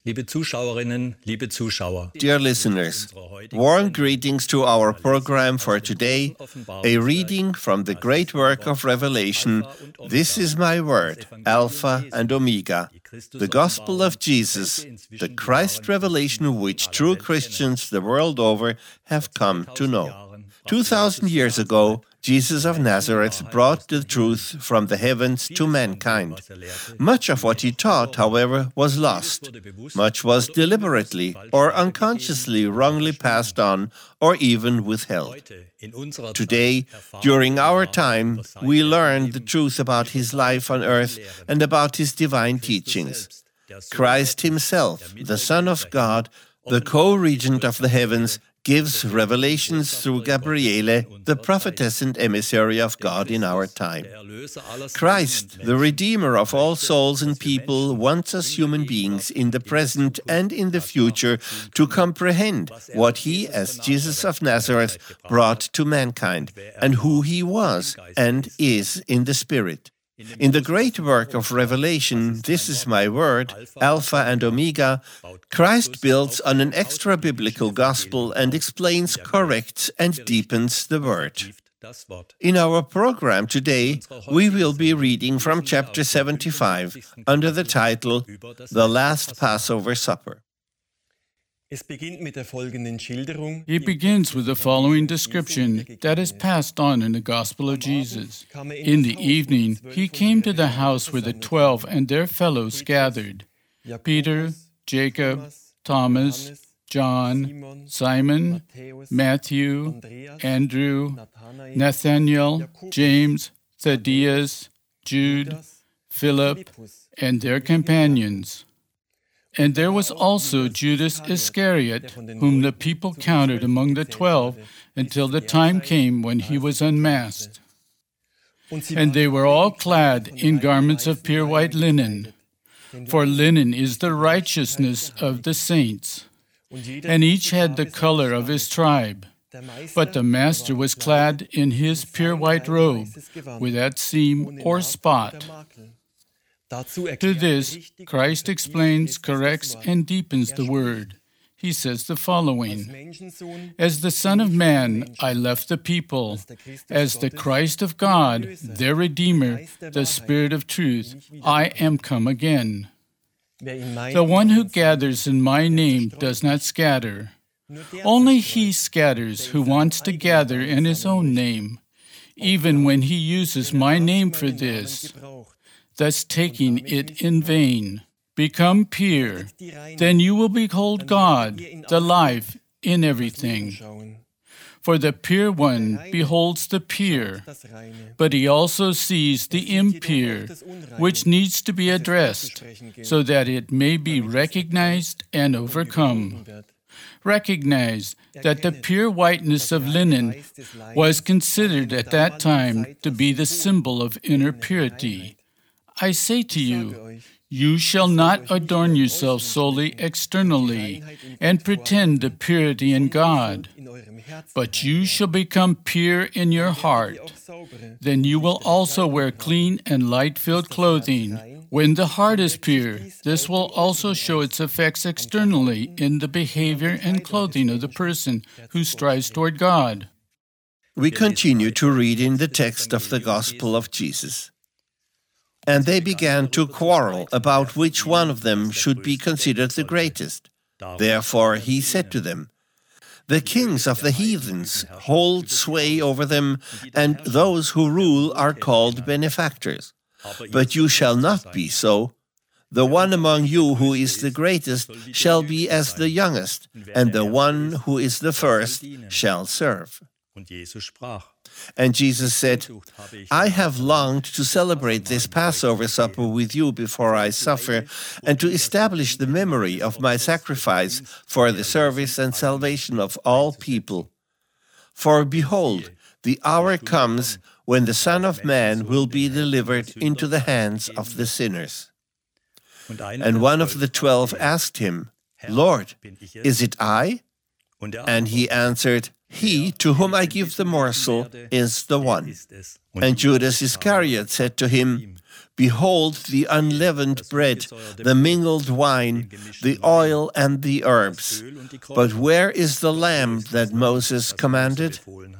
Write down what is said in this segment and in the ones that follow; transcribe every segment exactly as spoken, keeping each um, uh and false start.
Liebe Zuschauerinnen, liebe Zuschauer. Dear listeners, warm greetings to our program for today, a reading from the great work of Revelation, This is my word, Alpha and Omega, the Gospel of Jesus, the Christ revelation which true Christians the world over have come to know. Two thousand years ago, Jesus of Nazareth brought the truth from the heavens to mankind. Much of what he taught, however, was lost. Much was deliberately or unconsciously wrongly passed on or even withheld. Today, during our time, we learn the truth about his life on earth and about his divine teachings. Christ himself, the Son of God, the co-regent of the heavens, gives revelations through Gabriele, the prophetess and emissary of God in our time. Christ, the Redeemer of all souls and people, wants us human beings in the present and in the future to comprehend what he, as Jesus of Nazareth, brought to mankind, and who he was and is in the Spirit. In the great work of Revelation, This is my word, Alpha and Omega, Christ builds on an extra-biblical gospel and explains, corrects, and deepens the word. In our program today, we will be reading from chapter seventy-five under the title, The Last Passover Supper. It begins with the following description that is passed on in the Gospel of Jesus. In the evening, he came to the house where the twelve and their fellows gathered: Peter, Jacob, Thomas, John, Simon, Matthew, Andrew, Nathanael, James, Thaddeus, Jude, Philip, and their companions. And there was also Judas Iscariot, whom the people counted among the twelve until the time came when he was unmasked. And they were all clad in garments of pure white linen, for linen is the righteousness of the saints. And each had the color of his tribe. But the master was clad in his pure white robe, without seam or spot. To this, Christ explains, corrects, and deepens the word. He says the following: As the Son of Man, I left the people. As the Christ of God, their Redeemer, the Spirit of truth, I am come again. The one who gathers in my name does not scatter. Only he scatters who wants to gather in his own name, even when he uses my name for this, thus taking it in vain. Become pure, then you will behold God, the life, in everything. For the pure one beholds the pure, but he also sees the impure, which needs to be addressed, so that it may be recognized and overcome. Recognize that the pure whiteness of linen was considered at that time to be the symbol of inner purity. I say to you, you shall not adorn yourself solely externally and pretend the purity in God, but you shall become pure in your heart. Then you will also wear clean and light-filled clothing. When the heart is pure, this will also show its effects externally in the behavior and clothing of the person who strives toward God. We continue to read in the text of the Gospel of Jesus. And they began to quarrel about which one of them should be considered the greatest. Therefore he said to them, The kings of the heathens hold sway over them, and those who rule are called benefactors. But you shall not be so. The one among you who is the greatest shall be as the youngest, and the one who is the first shall serve. And Jesus said, I have longed to celebrate this Passover supper with you before I suffer, and to establish the memory of my sacrifice for the service and salvation of all people. For behold, the hour comes when the Son of Man will be delivered into the hands of the sinners. And one of the twelve asked him, Lord, is it I? And he answered, He to whom I give the morsel is the one. And Judas Iscariot said to him, Behold the unleavened bread, the mingled wine, the oil and the herbs. But where is the lamb that Moses commanded?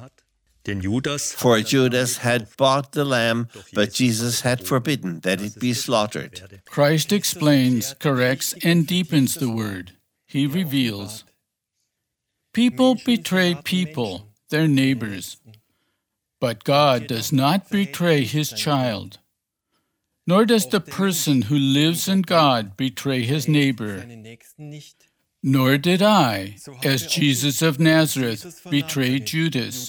For Judas had bought the lamb, but Jesus had forbidden that it be slaughtered. Christ explains, corrects, and deepens the word. He reveals. People betray people, their neighbors. But God does not betray his child. Nor does the person who lives in God betray his neighbor. Nor did I, as Jesus of Nazareth, betray Judas.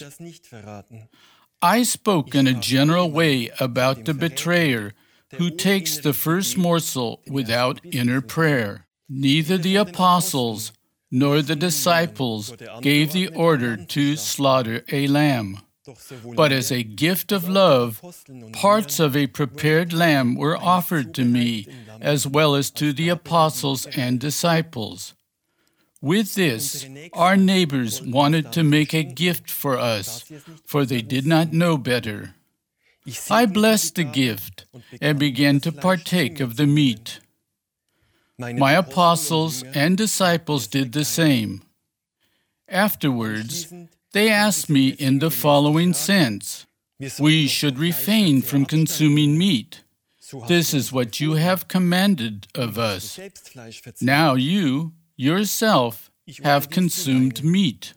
I spoke in a general way about the betrayer who takes the first morsel without inner prayer. Neither the apostles nor the disciples gave the order to slaughter a lamb. But as a gift of love, parts of a prepared lamb were offered to me, as well as to the apostles and disciples. With this, our neighbors wanted to make a gift for us, for they did not know better. I blessed the gift and began to partake of the meat. My apostles and disciples did the same. Afterwards, they asked me in the following sense, "We should refrain from consuming meat. This is what you have commanded of us. Now you, yourself, have consumed meat."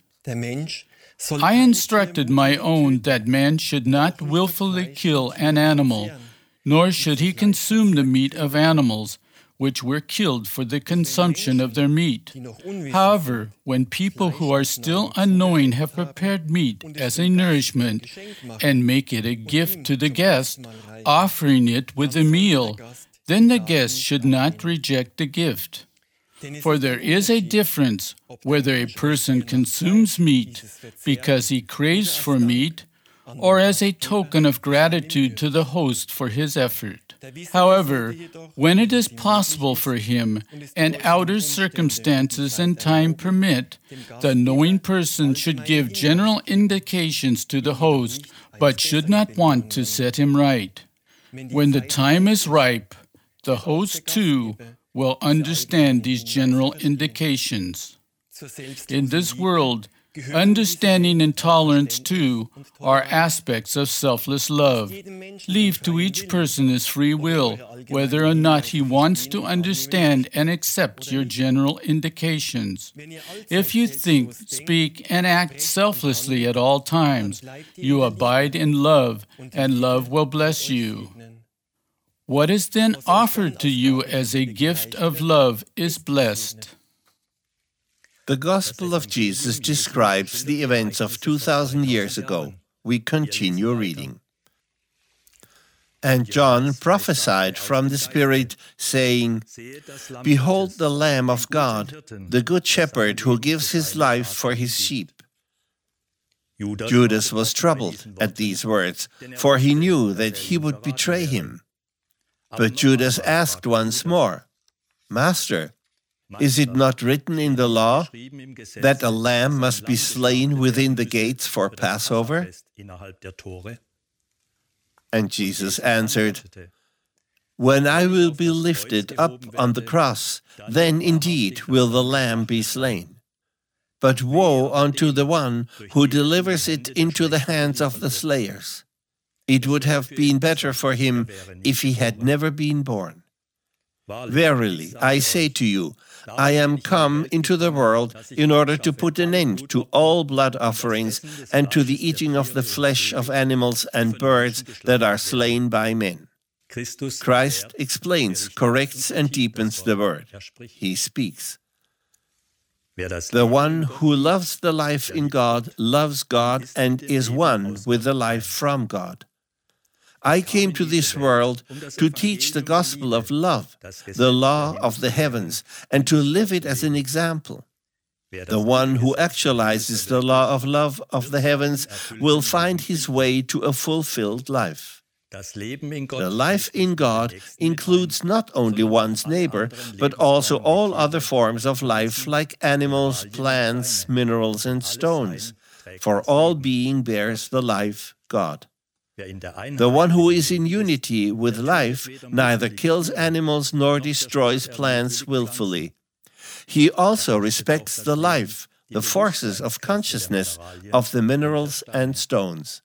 I instructed my own that man should not willfully kill an animal, nor should he consume the meat of animals, which were killed for the consumption of their meat. However, when people who are still unknowing have prepared meat as a nourishment and make it a gift to the guest, offering it with a meal, then the guest should not reject the gift. For there is a difference whether a person consumes meat because he craves for meat, or as a token of gratitude to the host for his effort. However, when it is possible for him, and outer circumstances and time permit, the knowing person should give general indications to the host, but should not want to set him right. When the time is ripe, the host too will understand these general indications. In this world, understanding and tolerance, too, are aspects of selfless love. Leave to each person his free will, whether or not he wants to understand and accept your general indications. If you think, speak, and act selflessly at all times, you abide in love, and love will bless you. What is then offered to you as a gift of love is blessed. The Gospel of Jesus describes the events of two thousand years ago. We continue reading. And John prophesied from the Spirit, saying, "Behold the Lamb of God, the Good Shepherd who gives his life for his sheep." Judas was troubled at these words, for he knew that he would betray him. But Judas asked once more, "Master, is it not written in the law that a lamb must be slain within the gates for Passover?" And Jesus answered, "When I will be lifted up on the cross, then indeed will the lamb be slain. But woe unto the one who delivers it into the hands of the slayers. It would have been better for him if he had never been born. Verily, I say to you, I am come into the world in order to put an end to all blood offerings and to the eating of the flesh of animals and birds that are slain by men." Christ explains, corrects, and deepens the word. He speaks. The one who loves the life in God loves God and is one with the life from God. I came to this world to teach the gospel of love, the law of the heavens, and to live it as an example. The one who actualizes the law of love of the heavens will find his way to a fulfilled life. The life in God includes not only one's neighbor, but also all other forms of life like animals, plants, minerals, and stones, for all being bears the life God. The one who is in unity with life neither kills animals nor destroys plants willfully. He also respects the life, the forces of consciousness of the minerals and stones.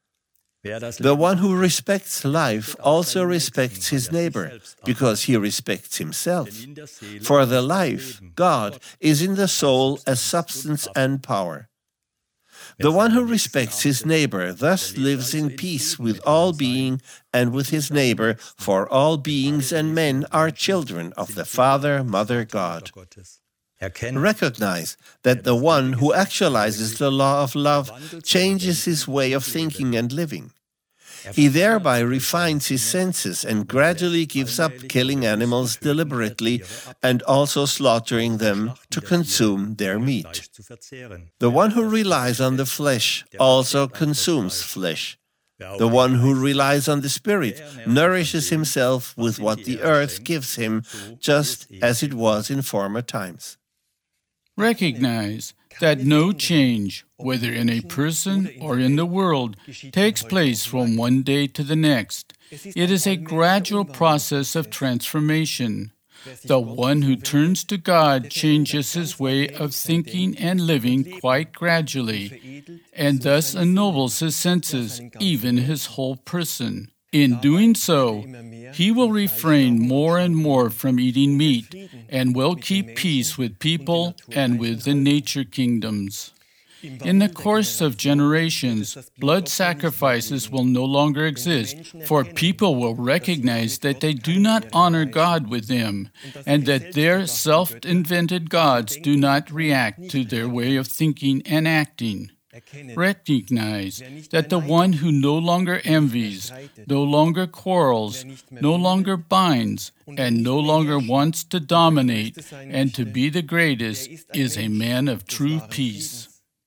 The one who respects life also respects his neighbor, because he respects himself. For the life, God, is in the soul as substance and power. The one who respects his neighbor thus lives in peace with all being and with his neighbor, for all beings and men are children of the Father, Mother, God. Recognize that the one who actualizes the law of love changes his way of thinking and living. He thereby refines his senses and gradually gives up killing animals deliberately and also slaughtering them to consume their meat. The one who relies on the flesh also consumes flesh. The one who relies on the Spirit nourishes himself with what the earth gives him, just as it was in former times. Recognize that no change, whether in a person or in the world, takes place from one day to the next. It is a gradual process of transformation. The one who turns to God changes his way of thinking and living quite gradually, and thus ennobles his senses, even his whole person. In doing so, he will refrain more and more from eating meat and will keep peace with people and with the nature kingdoms. In the course of generations, blood sacrifices will no longer exist, for people will recognize that they do not honor God with them, and that their self-invented gods do not react to their way of thinking and acting. Recognize that the one who no longer envies, no longer quarrels, no longer binds, and no longer wants to dominate and to be the greatest is a man of true peace.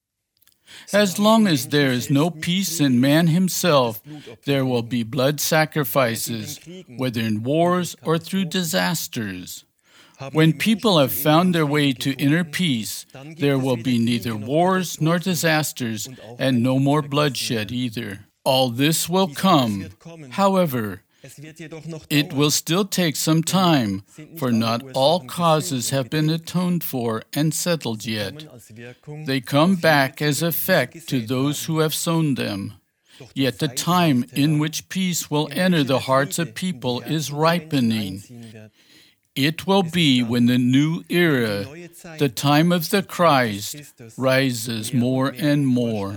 As long as there is no peace in man himself, there will be blood sacrifices, whether in wars or through disasters. When people have found their way to inner peace, there will be neither wars nor disasters, and no more bloodshed either. All this will come. However, it will still take some time, for not all causes have been atoned for and settled yet. They come back as effect to those who have sown them. Yet the time in which peace will enter the hearts of people is ripening. It will be when the new era, the time of the Christ, rises more and more.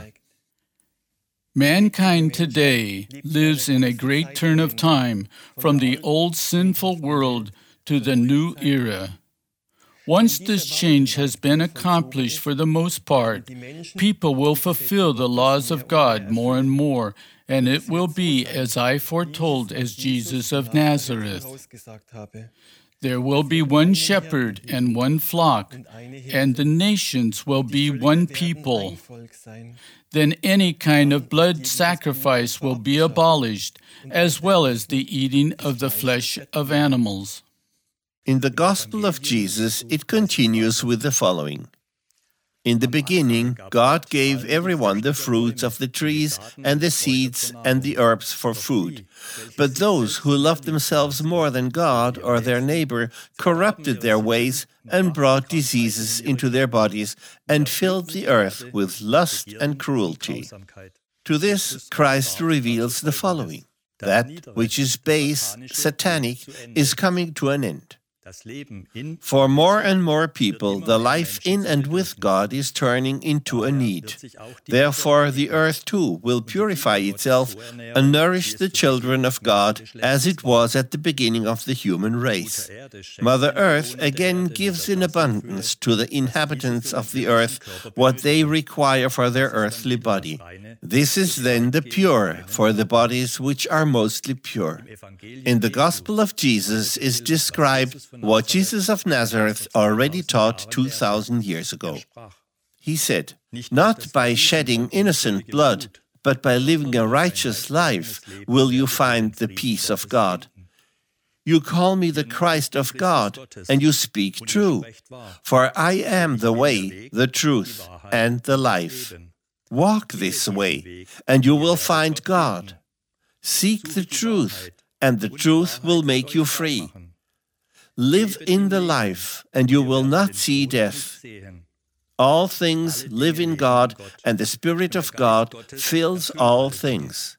Mankind today lives in a great turn of time from the old sinful world to the new era. Once this change has been accomplished for the most part, people will fulfill the laws of God more and more, and it will be as I foretold as Jesus of Nazareth. There will be one shepherd and one flock, and the nations will be one people. Then any kind of blood sacrifice will be abolished, as well as the eating of the flesh of animals. In the Gospel of Jesus, it continues with the following. In the beginning, God gave everyone the fruits of the trees and the seeds and the herbs for food. But those who loved themselves more than God or their neighbor corrupted their ways and brought diseases into their bodies and filled the earth with lust and cruelty. To this, Christ reveals the following. That which is base, satanic, is coming to an end. For more and more people, the life in and with God is turning into a need. Therefore, the earth too will purify itself and nourish the children of God as it was at the beginning of the human race. Mother Earth again gives in abundance to the inhabitants of the earth what they require for their earthly body. This is then the pure for the bodies which are mostly pure. In the Gospel of Jesus is described what Jesus of Nazareth already taught two thousand years ago. He said, "Not by shedding innocent blood, but by living a righteous life will you find the peace of God. You call me the Christ of God, and you speak true, for I am the way, the truth, and the life. Walk this way, and you will find God. Seek the truth, and the truth will make you free. Live in the life, and you will not see death. All things live in God, and the Spirit of God fills all things.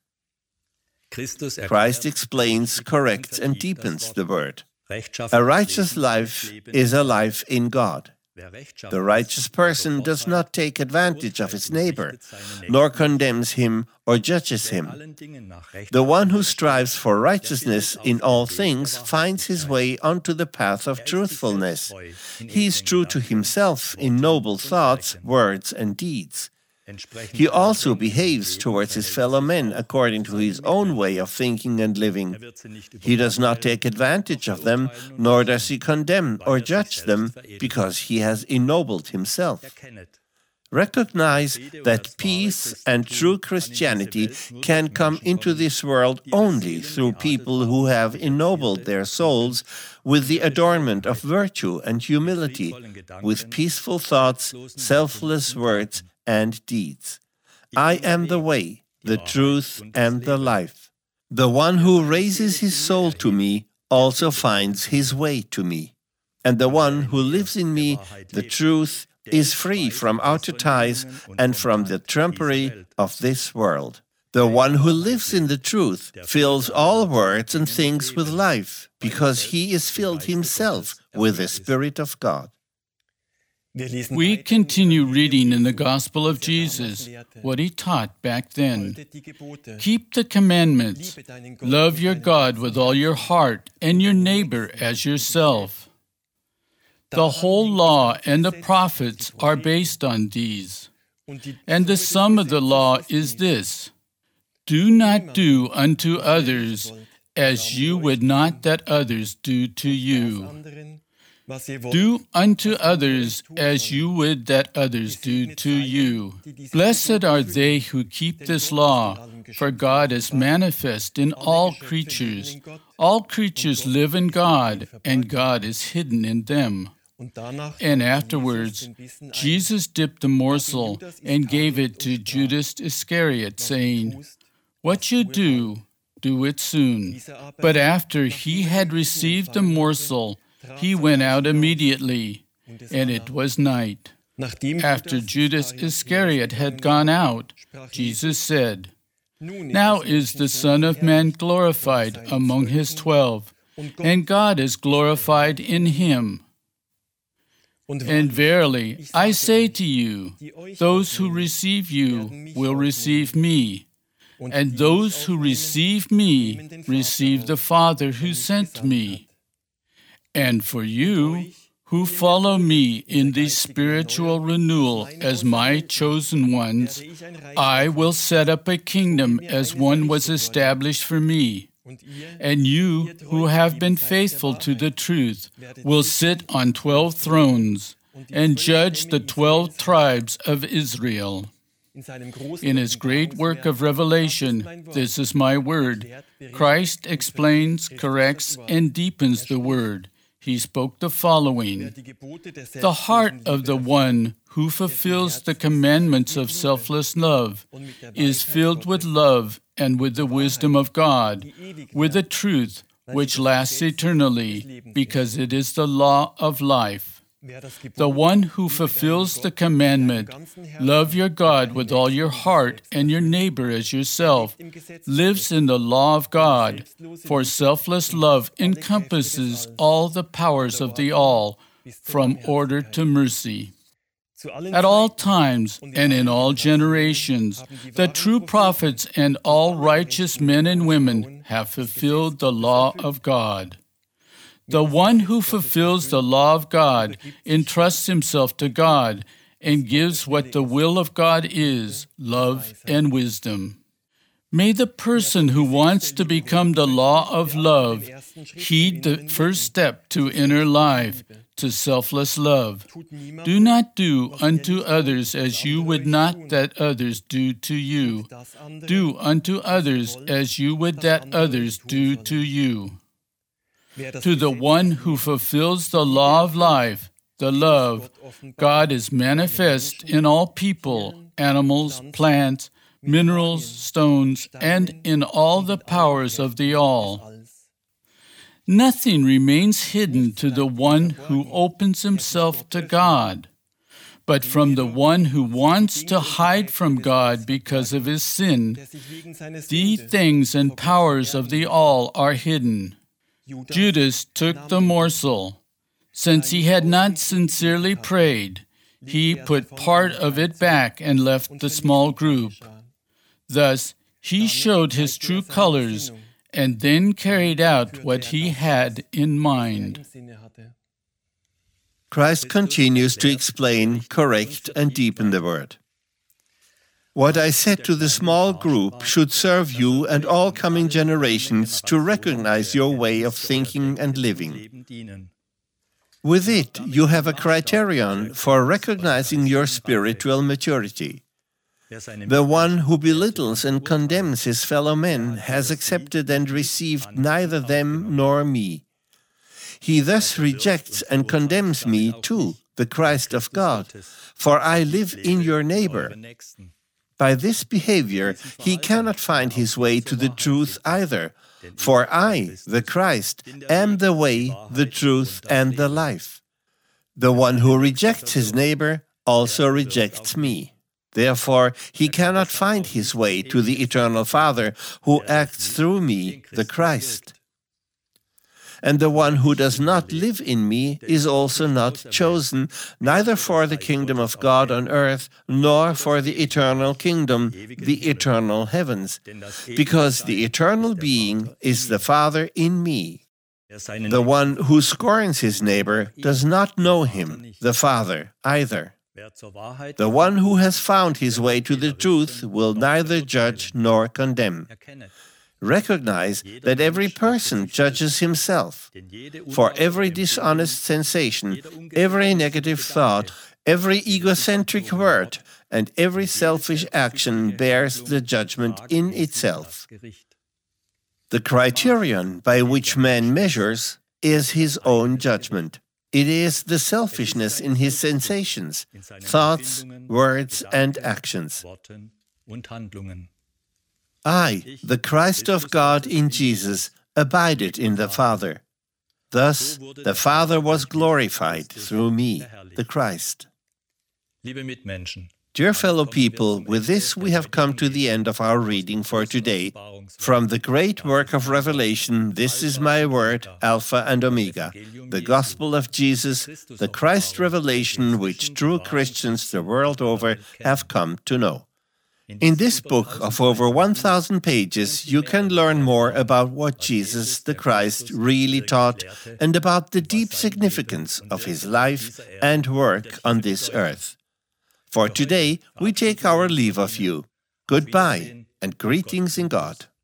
Christ explains, corrects, and deepens the word. A righteous life is a life in God. The righteous person does not take advantage of his neighbor, nor condemns him or judges him. The one who strives for righteousness in all things finds his way onto the path of truthfulness. He is true to himself in noble thoughts, words, and deeds. He also behaves towards his fellow men according to his own way of thinking and living. He does not take advantage of them, nor does he condemn or judge them, because he has ennobled himself. Recognize that peace and true Christianity can come into this world only through people who have ennobled their souls with the adornment of virtue and humility, with peaceful thoughts, selfless words, and deeds. I am the way, the truth, and the life. The one who raises his soul to me also finds his way to me. And the one who lives in me, the truth, is free from outer ties and from the trumpery of this world. The one who lives in the truth fills all words and things with life, because he is filled himself with the Spirit of God. We continue reading in the Gospel of Jesus what he taught back then. Keep the commandments. Love your God with all your heart and your neighbor as yourself. The whole law and the prophets are based on these. And the sum of the law is this: do not do unto others as you would not that others do to you. Do unto others as you would that others do to you. Blessed are they who keep this law, for God is manifest in all creatures. All creatures live in God, and God is hidden in them. And afterwards, Jesus dipped the morsel and gave it to Judas Iscariot, saying, "What you do, do it soon." But after he had received the morsel, he went out immediately, and it was night. After Judas Iscariot had gone out, Jesus said, "Now is the Son of Man glorified among his twelve, and God is glorified in him. And verily, I say to you, those who receive you will receive me, and those who receive me receive the Father who sent me. And for you, who follow me in the spiritual renewal as my chosen ones, I will set up a kingdom as one was established for me. And you, who have been faithful to the truth, will sit on twelve thrones and judge the twelve tribes of Israel." In his great work of revelation, "This is my word," Christ explains, corrects, and deepens the word. He spoke the following: "The heart of the one who fulfills the commandments of selfless love is filled with love and with the wisdom of God, with the truth which lasts eternally, because it is the law of life. The one who fulfills the commandment, 'Love your God with all your heart and your neighbor as yourself,' lives in the law of God, for selfless love encompasses all the powers of the all, from order to mercy. At all times and in all generations, the true prophets and all righteous men and women have fulfilled the law of God. The one who fulfills the law of God entrusts himself to God and gives what the will of God is, love and wisdom. May the person who wants to become the law of love heed the first step to inner life, to selfless love. Do not do unto others as you would not that others do to you. Do unto others as you would that others do to you. To the one who fulfills the law of life, the love, God is manifest in all people, animals, plants, minerals, stones, and in all the powers of the all. Nothing remains hidden to the one who opens himself to God. But from the one who wants to hide from God because of his sin, the things and powers of the all are hidden. Judas took the morsel. Since he had not sincerely prayed, he put part of it back and left the small group. Thus, he showed his true colors and then carried out what he had in mind. Christ continues to explain, correct, and deepen the word. What I said to the small group should serve you and all coming generations to recognize your way of thinking and living. With it, you have a criterion for recognizing your spiritual maturity. The one who belittles and condemns his fellow men has accepted and received neither them nor me. He thus rejects and condemns me too, the Christ of God, for I live in your neighbor. By this behavior, he cannot find his way to the truth either, for I, the Christ, am the way, the truth, and the life. The one who rejects his neighbor also rejects me. Therefore, he cannot find his way to the eternal Father, who acts through me, the Christ. And the one who does not live in me is also not chosen, neither for the kingdom of God on earth, nor for the eternal kingdom, the eternal heavens, because the eternal being is the Father in me. The one who scorns his neighbor does not know him, the Father, either. The one who has found his way to the truth will neither judge nor condemn. Recognize that every person judges himself. For every dishonest sensation, every negative thought, every egocentric word, and every selfish action bears the judgment in itself. The criterion by which man measures is his own judgment. It is the selfishness in his sensations, thoughts, words, and actions. I, the Christ of God in Jesus, abided in the Father. Thus, the Father was glorified through me, the Christ. Dear fellow people, with this we have come to the end of our reading for today. From the great work of Revelation, This is my word, Alpha and Omega, the Gospel of Jesus, the Christ revelation which true Christians the world over have come to know. In this book of over one thousand pages, you can learn more about what Jesus the Christ really taught and about the deep significance of his life and work on this earth. For today, we take our leave of you. Goodbye and greetings in God.